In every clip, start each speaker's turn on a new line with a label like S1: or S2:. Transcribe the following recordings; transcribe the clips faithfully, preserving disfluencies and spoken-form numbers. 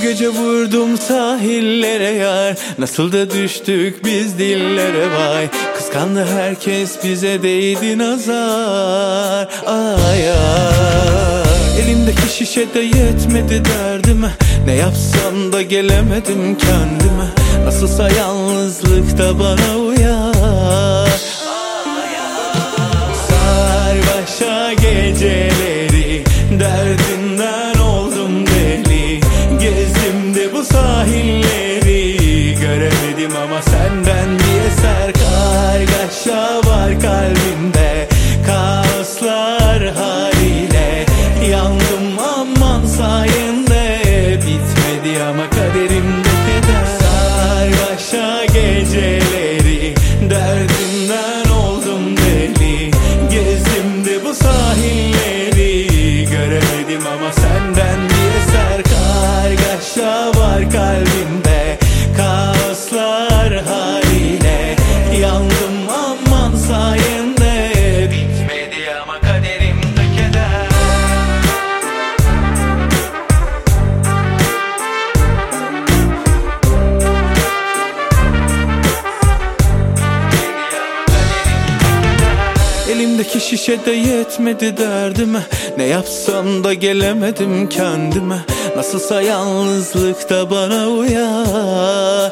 S1: gece vurdum sahillere yar, nasıl da düştük biz dillere vay. Kıskandı herkes, bize değdi nazar. Ay ay, elimdeki şişe de yetmedi derdime, ne yapsam da gelemedim kendime. Nasılsa yalnızlık da bana uyar. Sar başa geceleri, derdinden oldum deli. Gezdim de bu sahilleri, göremedim ama senden bir eser. Kargaşa var kalbimde, kaoslar haliyle. Yandım aman sayende, bitmedi ama kaderimde keder. Sar başa geceleri, derdimden oldum deli. Gezdim de bu sahilleri, göremedim ama senden bir eser. Kargaşa var kalbimde, kaoslar haliyle. Yandım aman sayende, bitmedi ama kaderimde keder. Elimdeki şişe de yetmedi derdime, ne yapsam da gelemedim kendime. Nasılsa yalnızlık da bana uyar.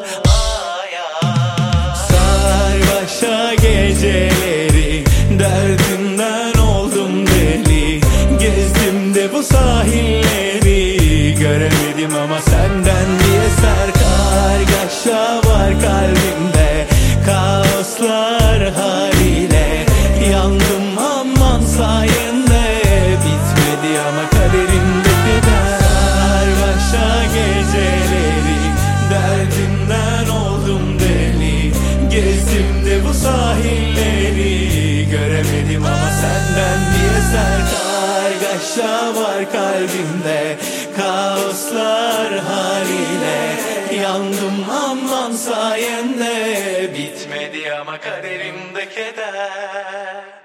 S1: Sar başa geceleri, derdimden oldum deli. Gezdim de bu sahilleri, göremedim ama senden bir eser. Kargaşa var kalbimde, kaoslar haliyle. Yandım aman sayende, bitmedi ama kaderimde keder. Sar başa geceleri, derdimden oldum deli. Gezdim de bu sahilleri, göremedim ama senden bir eser. Kargaşa var kalbimde, kaoslar haliyle. Yandım aman sayende, bitmedi ama kaderimde keder.